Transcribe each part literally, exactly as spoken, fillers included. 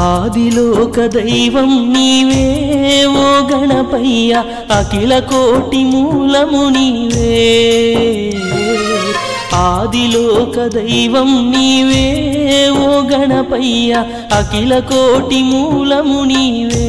ఆదిలోక దైవం నీవే ఓ గణపయ్య, అఖిల కోటి మూలము నీవే. ఆదిలోక దైవం నీవే ఓ గణపయ్య, అఖిల కోటి మూలము నీవే.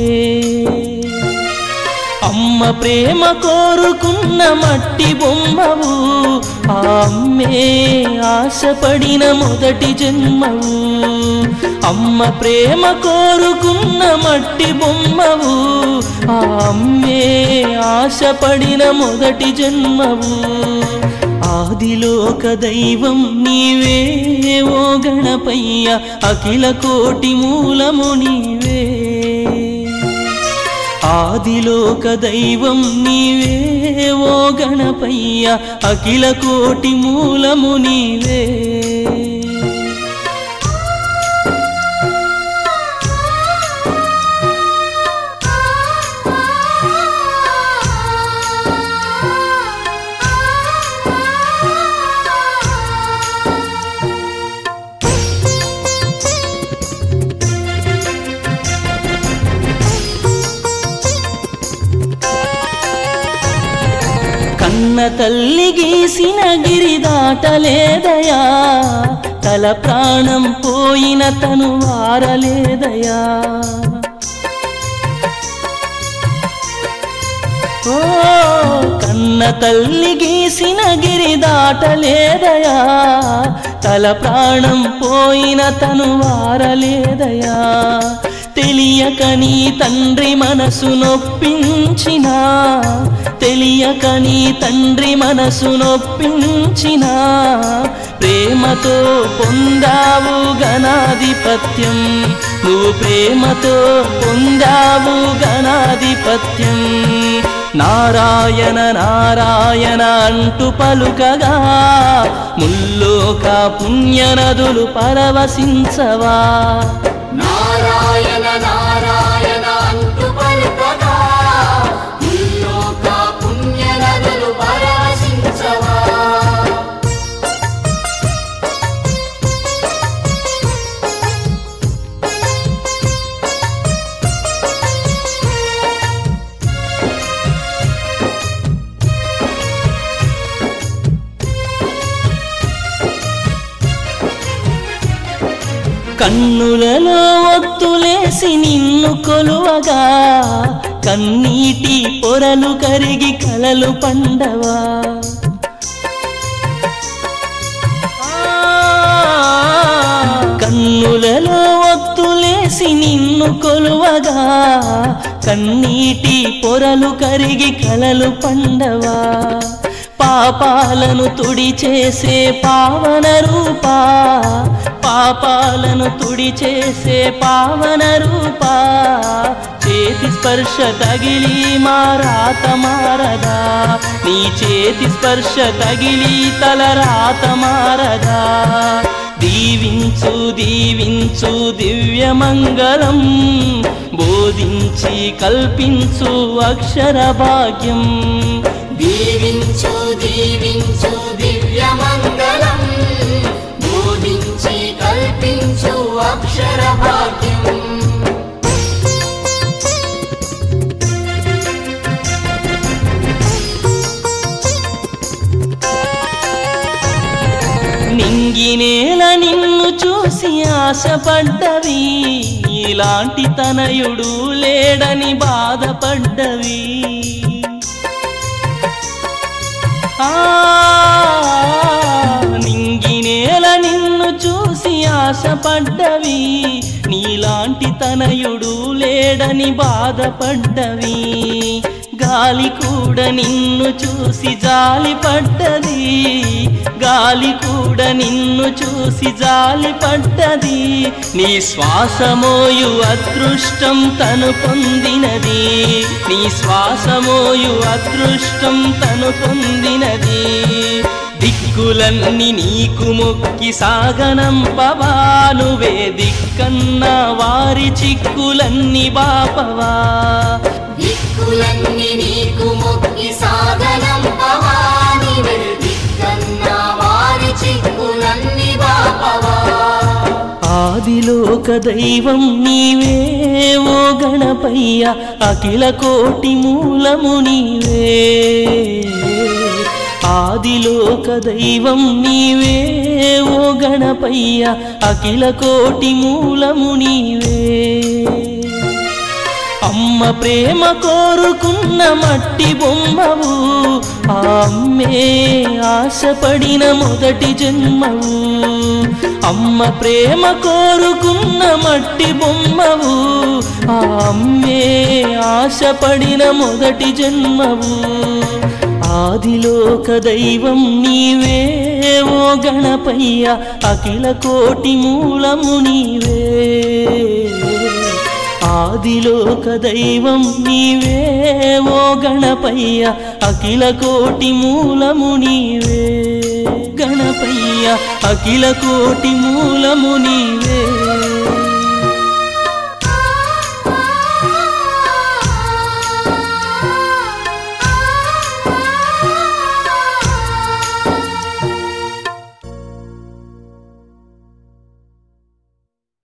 అమ్మ ప్రేమ కోరుకున్న మట్టి బొమ్మవు, ఆ అమ్మే ఆశపడిన మొదటి జన్మవు. అమ్మ ప్రేమ కోరుకున్న మట్టి బొమ్మవు, ఆ అమ్మే ఆశపడిన మొదటి జన్మవు. ఆదిలోక దైవం నీవే ఓ గణపయ్య, అఖిల కోటి మూలము నీవే. ఆదిలోక దైవం నీవే ఓ గణపయ్య, అఖిల కోటి మూలము నీవే. కన్న తల్లి గీసిన గిరి దాటలేదయా, తల ప్రాణం పోయిన తను వారలేదయా. ఓ కన్న తల్లి గీసిన గిరి దాటలేదయా, తల ప్రాణం పోయిన తను వారలేదయా. తెలియక నీ తండ్రి మనసు నొప్పించినా, తెలియక నీ తండ్రి మనసు నొప్పించినా, ప్రేమతో పొందావు గణాధిపత్యం. నువ్వు ప్రేమతో పొందావు గణాధిపత్యం. నారాయణ నారాయణ అంటూ పలుకగా, ముల్లోక పుణ్యనదులు పరవశించవా. నారాయణ నారాయణ అంటూ పలుకగా, ముల్లోక పుణ్యనదులు పరవశించవా. కన్నులలో ఒత్తులేసి నిన్ను కొలువగా, కన్నీటి పొరలు కరిగి కలలు పండవా. కన్నులలో ఒత్తులేసి నిన్ను కొలువగా, కన్నీటి పొరలు కరిగి కలలు పండవా. పాపాలను తుడి చేసే పావన రూపా, పాపాలను తుడి చేసే పావన రూపా. చేతి స్పర్శ తగిలి మా రాత మారదా, నీ చేతి స్పర్శ తగిలి తల రాత మారదా. దీవించు దీవించు దివ్యమంగళం, బోధించి కల్పించు అక్షర భాగ్యం. దీవించు దీవించు దివ్యమంగళం, బోధించి కల్పించు అక్షర భాగ్యం. నింగినేల నిన్ను చూసి ఆశపడ్డవి, ఇలాంటి తనయుడు లేడని బాధపడ్డవి. ఆ నింగినేల నిన్ను చూసి ఆశపడ్డవి, నీలాంటి తనయుడు లేడని బాధపడ్డవి. గాలి కూడా నిన్ను చూసి జాలి పడ్డది, గాలి కూడా నిన్ను చూసి జాలి పడ్డది. నీ శ్వాసమోయు అదృష్టం తను పొందినది, నీ శ్వాసమోయు అదృష్టం తను పొందినది. దిక్కులన్నీ నీకు మొక్కి సాగనంపవా, నువ్వే దిక్కన్న వారి చిక్కులన్నీ బాపవా. దిక్కులన్నీ నీకు మొక్కి సాగనంపవా, నీవే దిక్కన్న వారి చిక్కులన్నీ బాపవా. ఆదిలోక దైవం నీవే ఓ గణపయ్య అఖిల కోటి మూలము నీవే ఆదిలోక దైవం నీవే ఓ గణపయ్య అఖిల కోటి మూలము నీవే అమ్మ ప్రేమ కోరుకున్న మట్టి బొమ్మవు ఆ అమ్మే ఆశపడిన మొదటి జన్మవు అమ్మ ప్రేమ కోరుకున్న మట్టి బొమ్మవు ఆ అమ్మే ఆశపడిన మొదటి జన్మవు ఆదిలోక దైవం నీవే ఓ గణపయ్య అఖిల కోటి మూలము నీవే ఆదిలోక దైవం నీవే ఓ గణపయ్య అఖిల కోటి మూలము నీవే గణపయ్య అఖిల కోటి మూలము నీవే